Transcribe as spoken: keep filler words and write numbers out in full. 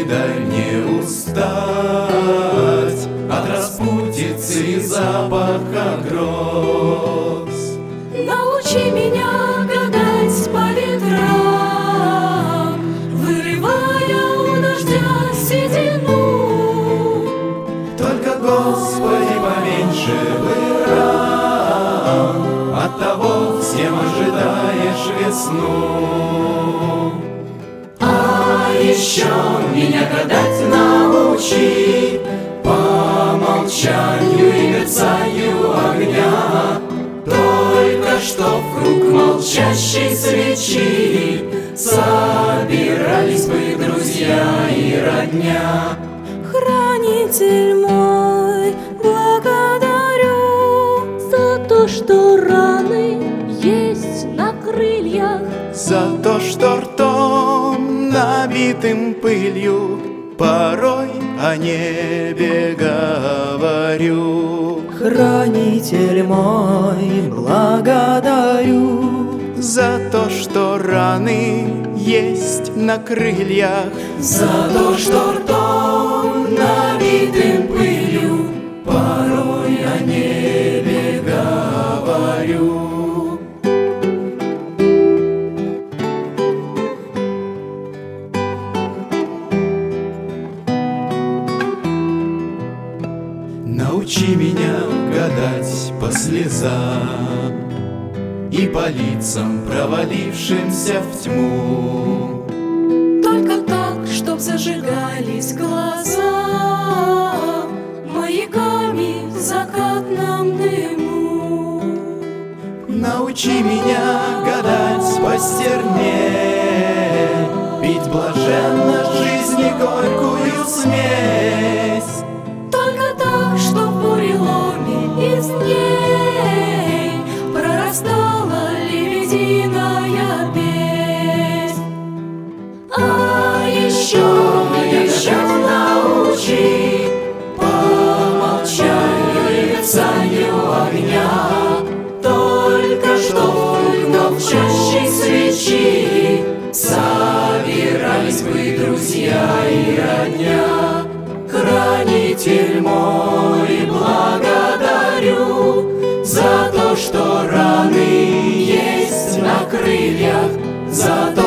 не дай мне устать от распутицы и запаха гроз. Научи меня гадать по ветрам, вырывая у дождя седину. Только, Господи, поменьше бы ран, оттого всем ожидаешь весну. А еще меня гадать научи по молчанию и мерцанию огня. Только что вкруг молчащей свечи собирались бы друзья и родня. Хранитель мой, благодарю за то, что раны есть на крыльях, За то, что ртом набитым пылью порой о небе говорю. Хранитель мой, благодарю За то, что раны есть на крыльях, за то, что ртом набитым пылью порой о небе говорю. Научи меня гадать по слезам и по лицам, провалившимся в тьму. Только так, чтоб зажигались глаза маяками в закатном дыму. Научи меня гадать постернее, пить блаженно жизни горькую смесь. Только так, чтоб в буреломе из ней прорастала лебединая песнь. А еще меня гадать научи по молчанию и мерцанию огня. Только что вкруг молчащей свечи собирались бы друзья и родня. Хранитель мой, благодарю за то, что раны есть на крыльях, за то,